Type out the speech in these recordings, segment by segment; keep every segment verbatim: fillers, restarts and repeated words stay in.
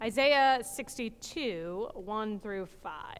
Isaiah sixty-two, one through five.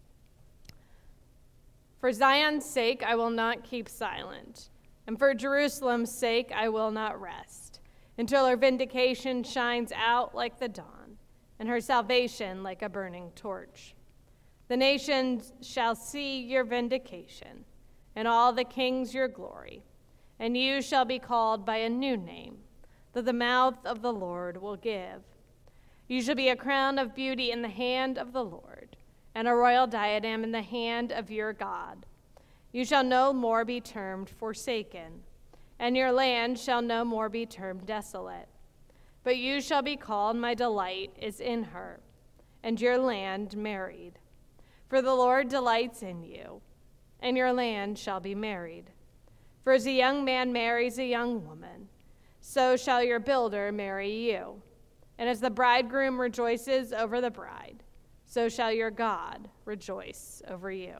For Zion's sake I will not keep silent, and for Jerusalem's sake I will not rest, until her vindication shines out like the dawn, and her salvation like a burning torch. The nations shall see your vindication, and all the kings your glory, and you shall be called by a new name, that the mouth of the Lord will give. You shall be a crown of beauty in the hand of the Lord, and a royal diadem in the hand of your God. You shall no more be termed forsaken, and your land shall no more be termed desolate. But you shall be called, my delight is in her, and your land married. For the Lord delights in you, and your land shall be married. For as a young man marries a young woman, so shall your builder marry you. And as the bridegroom rejoices over the bride, so shall your God rejoice over you.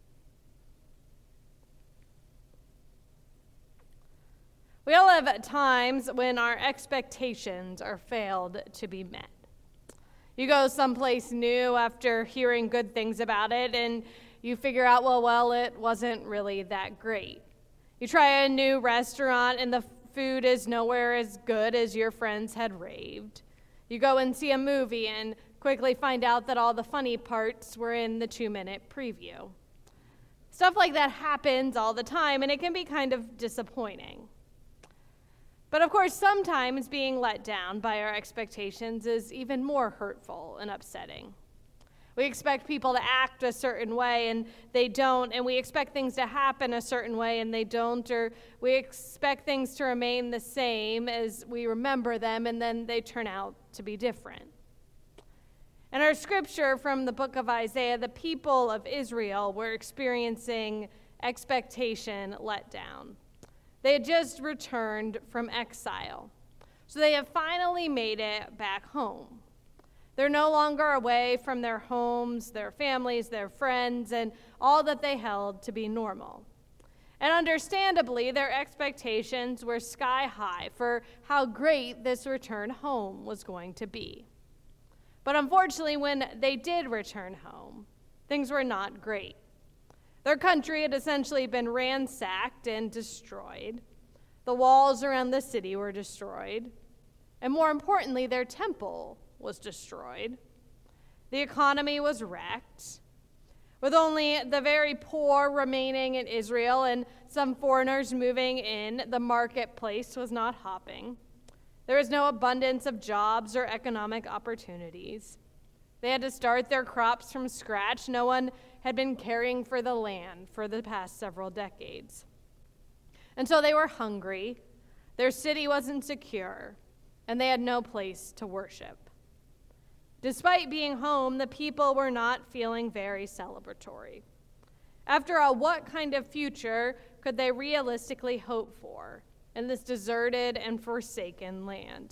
We all have times when our expectations are failed to be met. You go someplace new after hearing good things about it, and you figure out, well, well, it wasn't really that great. You try a new restaurant, and the food is nowhere as good as your friends had raved. You go and see a movie and quickly find out that all the funny parts were in the two-minute preview. Stuff like that happens all the time, and it can be kind of disappointing. But of course, sometimes being let down by our expectations is even more hurtful and upsetting. We expect people to act a certain way and they don't, and we expect things to happen a certain way and they don't, or we expect things to remain the same as we remember them and then they turn out to be different. In our scripture from the book of Isaiah, the people of Israel were experiencing expectation let down. They had just returned from exile, so they have finally made it back home. They're no longer away from their homes, their families, their friends, and all that they held to be normal. And understandably, their expectations were sky high for how great this return home was going to be. But unfortunately, when they did return home, things were not great. Their country had essentially been ransacked and destroyed. The walls around the city were destroyed. And more importantly, their temple was destroyed. The economy was wrecked, with only the very poor remaining in Israel and some foreigners moving in. The marketplace was not hopping. There was no abundance of jobs or economic opportunities. They had to start their crops from scratch. No one had been caring for the land for the past several decades. And so they were hungry, their city wasn't secure, and they had no place to worship. Despite being home, the people were not feeling very celebratory. After all, what kind of future could they realistically hope for in this deserted and forsaken land?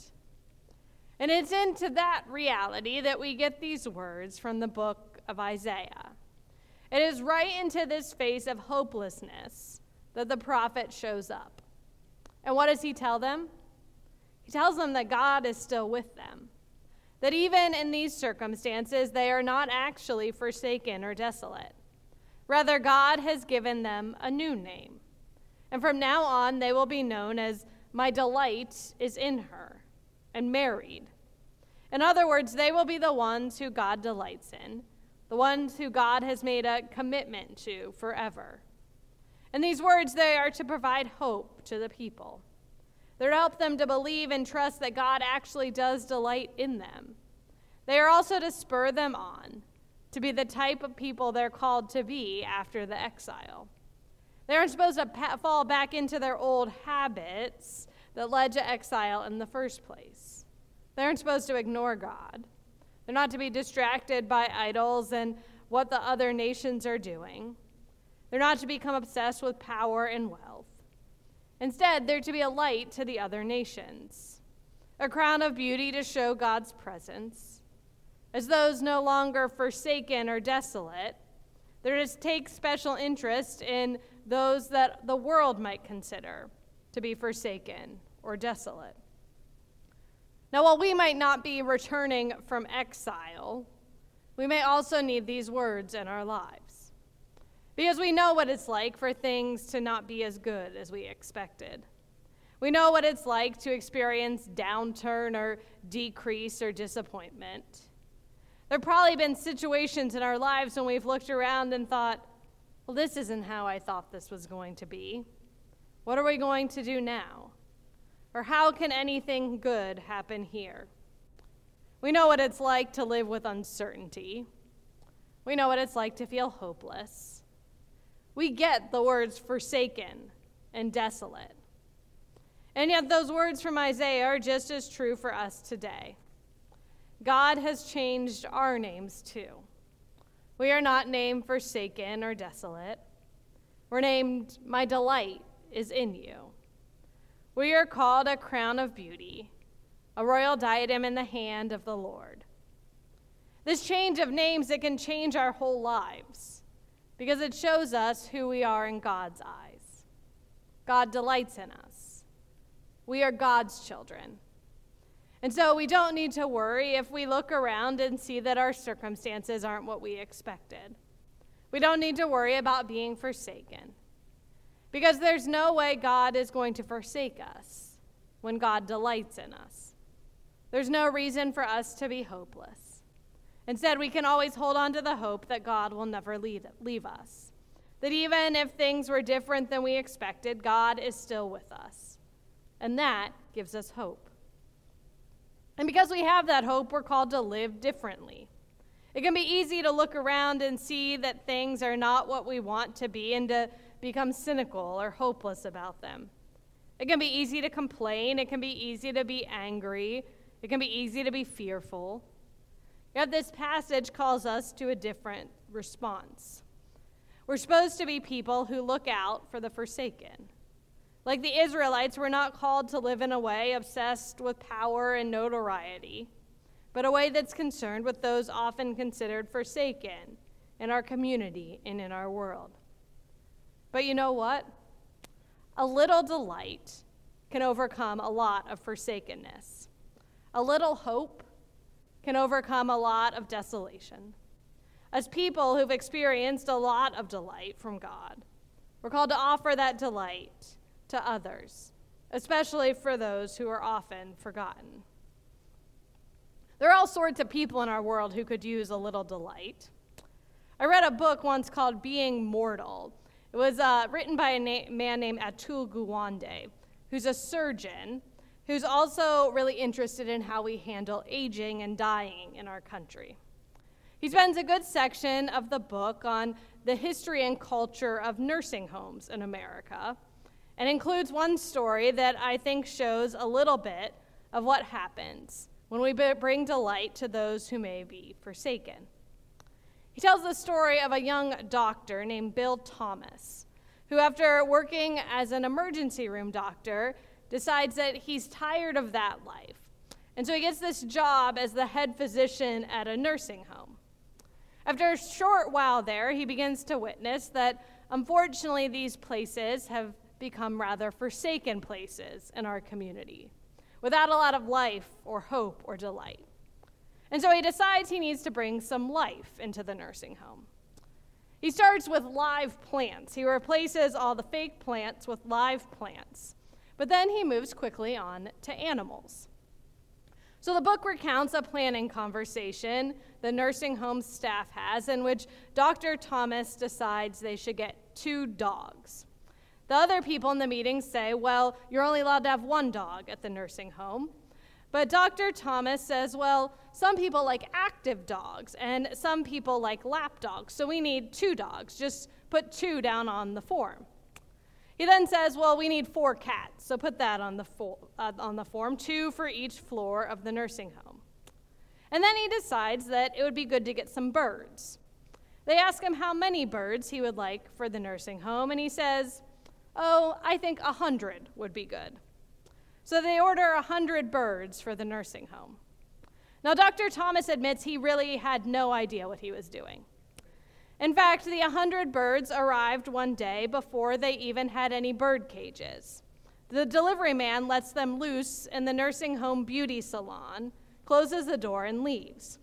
And it's into that reality that we get these words from the book of Isaiah. It is right into this phase of hopelessness that the prophet shows up. And what does he tell them? He tells them that God is still with them. That even in these circumstances, they are not actually forsaken or desolate. Rather, God has given them a new name. And from now on, they will be known as my delight is in her and married. In other words, they will be the ones who God delights in, the ones who God has made a commitment to forever. And these words, they are to provide hope to the people. They're to help them to believe and trust that God actually does delight in them. They are also to spur them on to be the type of people they're called to be after the exile. They aren't supposed to pa- fall back into their old habits that led to exile in the first place. They aren't supposed to ignore God. They're not to be distracted by idols and what the other nations are doing. They're not to become obsessed with power and wealth. Instead, they're to be a light to the other nations, a crown of beauty to show God's presence. As those no longer forsaken or desolate, they're to take special interest in those that the world might consider to be forsaken or desolate. Now, while we might not be returning from exile, we may also need these words in our lives, because we know what it's like for things to not be as good as we expected. We know what it's like to experience downturn or decrease or disappointment. There have probably been situations in our lives when we've looked around and thought, well, this isn't how I thought this was going to be. What are we going to do now? Or how can anything good happen here? We know what it's like to live with uncertainty. We know what it's like to feel hopeless. We get the words forsaken and desolate. And yet those words from Isaiah are just as true for us today. God has changed our names too. We are not named forsaken or desolate. We're named, My Delight is in You. We are called a crown of beauty, a royal diadem in the hand of the Lord. This change of names, it can change our whole lives because it shows us who we are in God's eyes. God delights in us. We are God's children. And so we don't need to worry if we look around and see that our circumstances aren't what we expected. We don't need to worry about being forsaken, because there's no way God is going to forsake us when God delights in us. There's no reason for us to be hopeless. Instead, we can always hold on to the hope that God will never leave, leave us, that even if things were different than we expected, God is still with us. And that gives us hope. And because we have that hope, we're called to live differently. It can be easy to look around and see that things are not what we want to be and to become cynical or hopeless about them. It can be easy to complain. It can be easy to be angry. It can be easy to be fearful. Yet this passage calls us to a different response. We're supposed to be people who look out for the forsaken. Like the Israelites, we're not called to live in a way obsessed with power and notoriety, but a way that's concerned with those often considered forsaken in our community and in our world. But you know what? A little delight can overcome a lot of forsakenness. A little hope can overcome a lot of desolation. As people who've experienced a lot of delight from God, we're called to offer that delight to others, especially for those who are often forgotten. There are all sorts of people in our world who could use a little delight. I read a book once called Being Mortal. It was uh, written by a na- man named Atul Gawande, who's a surgeon who's also really interested in how we handle aging and dying in our country. He spends a good section of the book on the history and culture of nursing homes in America, and includes one story that I think shows a little bit of what happens when we bring delight to those who may be forsaken. He tells the story of a young doctor named Bill Thomas, who after working as an emergency room doctor, decides that he's tired of that life. And so he gets this job as the head physician at a nursing home. After a short while there, he begins to witness that unfortunately these places have become rather forsaken places in our community, without a lot of life or hope or delight. And so he decides he needs to bring some life into the nursing home. He starts with live plants. He replaces all the fake plants with live plants. But then he moves quickly on to animals. So the book recounts a planning conversation the nursing home staff has in which Doctor Thomas decides they should get two dogs. The other people in the meeting say, well, you're only allowed to have one dog at the nursing home. But Doctor Thomas says, well, some people like active dogs and some people like lap dogs, so we need two dogs. Just put two down on the form. He then says, well, we need four cats, so put that on the, fo- uh, on the form, two for each floor of the nursing home. And then he decides that it would be good to get some birds. They ask him how many birds he would like for the nursing home, and he says, oh, I think a hundred would be good. So they order a hundred birds for the nursing home. Now, Doctor Thomas admits he really had no idea what he was doing. In fact, the hundred birds arrived one day before they even had any bird cages. The delivery man lets them loose in the nursing home beauty salon, closes the door, and leaves.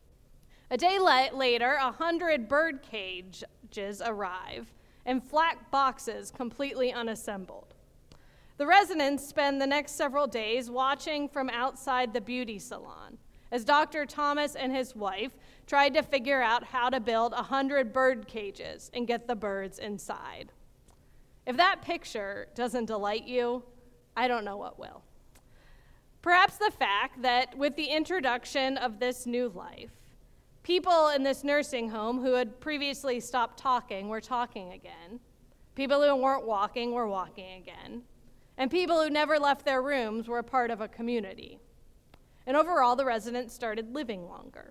A day la- later, a hundred bird cages arrive in flat boxes completely unassembled. The residents spend the next several days watching from outside the beauty salon as Doctor Thomas and his wife tried to figure out how to build a hundred bird cages and get the birds inside. If that picture doesn't delight you, I don't know what will. Perhaps the fact that with the introduction of this new life, people in this nursing home who had previously stopped talking were talking again. People who weren't walking were walking again. And people who never left their rooms were a part of a community. And overall, the residents started living longer.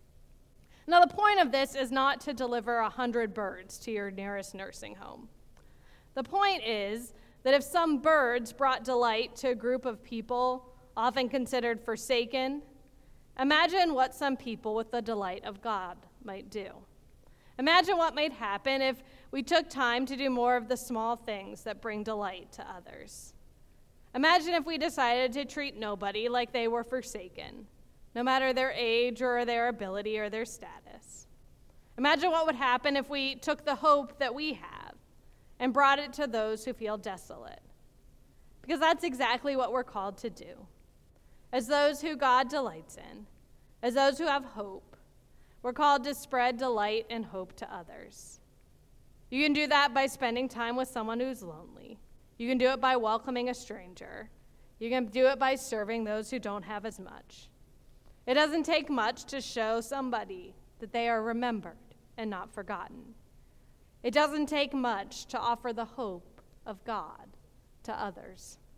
Now, the point of this is not to deliver a hundred birds to your nearest nursing home. The point is that if some birds brought delight to a group of people often considered forsaken, imagine what some people with the delight of God might do. Imagine what might happen if we took time to do more of the small things that bring delight to others. Imagine if we decided to treat nobody like they were forsaken, no matter their age or their ability or their status. Imagine what would happen if we took the hope that we have and brought it to those who feel desolate. Because that's exactly what we're called to do. As those who God delights in, as those who have hope, we're called to spread delight and hope to others. You can do that by spending time with someone who's lonely. You can do it by welcoming a stranger. You can do it by serving those who don't have as much. It doesn't take much to show somebody that they are remembered and not forgotten. It doesn't take much to offer the hope of God to others.